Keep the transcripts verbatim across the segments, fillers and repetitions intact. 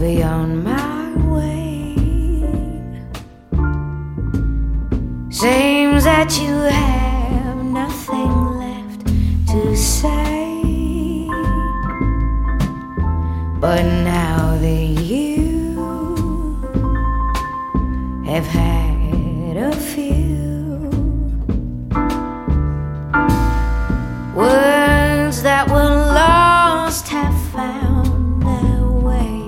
be on my way. Seems that you have nothing left to say, but now that you have had a few words that were lost have found their way.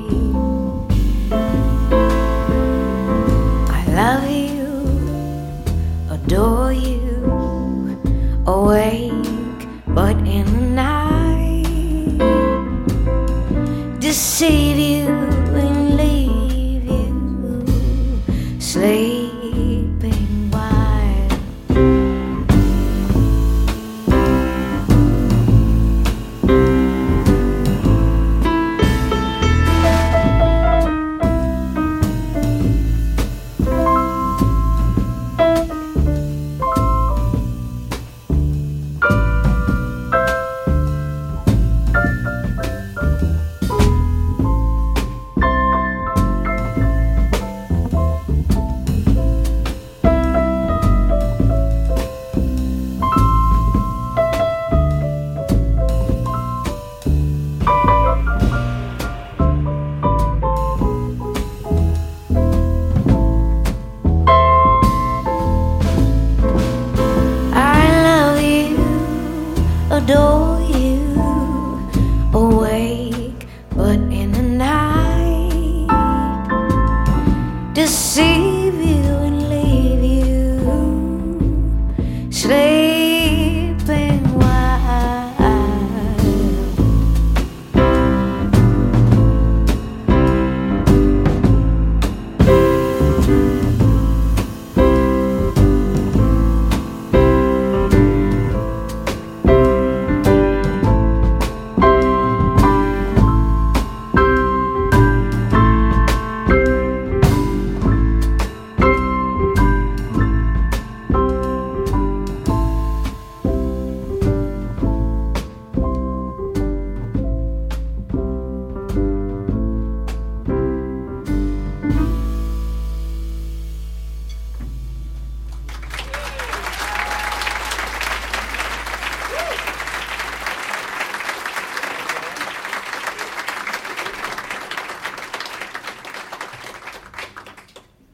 I love you, adore you, awake but in the night, deceive you